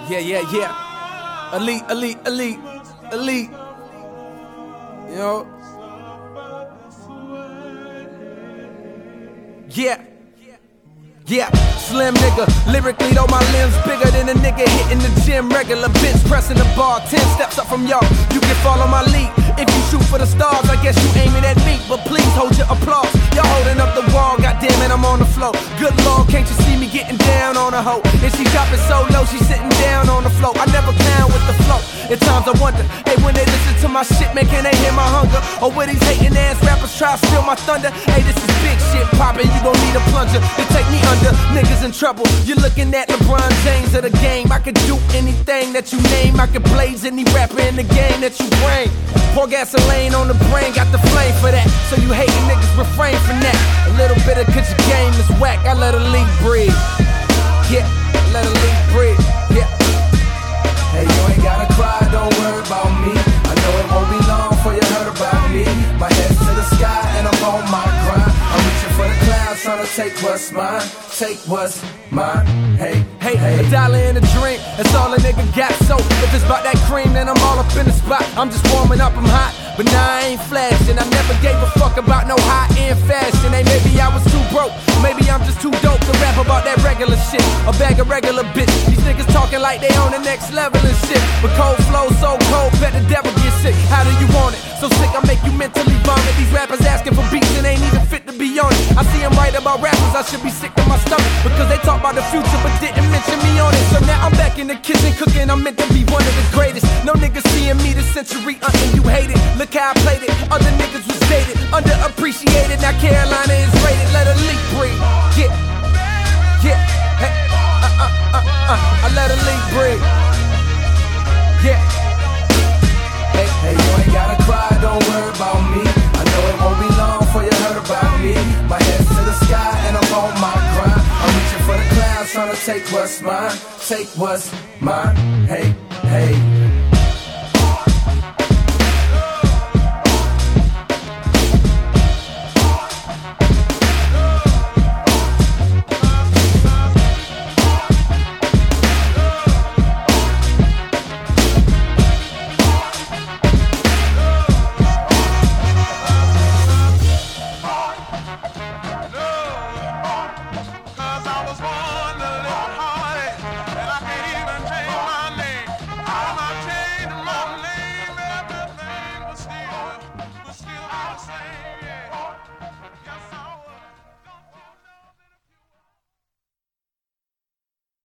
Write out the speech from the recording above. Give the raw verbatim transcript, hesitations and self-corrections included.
Yeah, yeah, yeah. Elite, elite, elite, elite. You know? Yeah. Yeah, slim nigga, lyrically though my limbs bigger than a nigga hitting the gym regular, bench pressing the bar, ten steps up from y'all, you can follow my lead. If you shoot for the stars, I guess you aiming at me, but please hold your applause. Y'all holding up the wall, goddamn it, I'm on the floor. Good Lord, can't you see me getting down on a hoe? And she dropping so low, she sitting down on the floor. I never clown with the flow. At times I wonder, hey, when they listen to my shit, man, can they hear my hunger? Or will these hating ass rappers try to steal my thunder? Hey, this is big shit poppin', you gon' need a plunger to take me under. Niggas in trouble, you're looking at LeBron James of the game. I could do anything that you name. I could blaze any rapper in the game that you bring. Pour gasoline on the brain, got the flame for that. So you hating niggas refrain from that. A little bit of cause your game is whack, I let a leak breathe. Yeah, let a leak breathe. Yeah. Hey, you ain't gotta cry, don't worry about me. I know it won't be long before you heard about me. My head's to the sky and I'm on my grind. I'm reaching for the clouds, trying to take what's mine. Take what's mine. Hey, hey, hey, a dollar and a drink, that's all a nigga got. So if it's about that cream, then I'm all up in the spot. I'm just warming up, I'm hot, but now I ain't flashing. I never gave a fuck about no high-end fashion. Hey, maybe I was too broke, maybe I'm just too dope to rap about that regular shit. A bag of regular bitch. These niggas talking like they on the next level and shit. But cold flow so cold, bet the devil get sick. How do you want it? So sick I make you mentally vomit. These rappers asking for beats and ain't even fit to be on it. I see them write about rappers, I should be sick to my stomach, because they talk about the future but didn't mention me on it. So now I'm back in the kitchen cooking, I'm meant to be one of the greatest. No niggas seeing me this century, uh-uh, you hate it. Look how I played it, other niggas was dated, underappreciated, now Carolina is rated. Let a leak breathe, yeah, yeah, hey, uh, uh, uh, uh, I let a leak breathe, yeah. Hey, hey, you ain't gotta cry, don't worry about me. I know it won't be long before you heard about me. My head's to the sky and I'm on my grind. I'm reaching for the clouds, trying to take what's mine. Take what's mine. Hey, hey.